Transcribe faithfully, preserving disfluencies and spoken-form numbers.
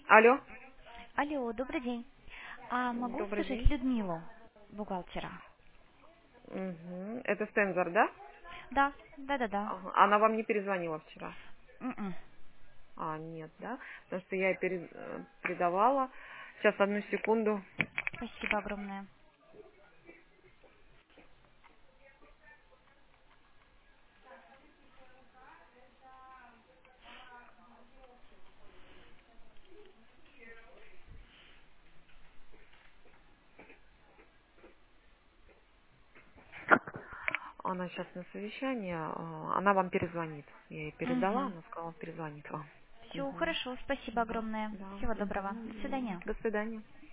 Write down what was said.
Алло, Алло, добрый день. А могу добрый услышать день. Людмилу, бухгалтера? Мгм. Это Стензор, да? Да, да-да-да. Ага. Она вам не перезвонила вчера? М-м. А, нет, да? Потому что я ей пере- э, передавала. Сейчас, одну секунду. Спасибо огромное. Она сейчас на совещании. а, Она вам перезвонит. Я ей передала, Угу. она сказала, перезвонит вам. Все, Мгм. хорошо, спасибо Да, огромное. да. Всего доброго. До Мгм. свидания. До свидания.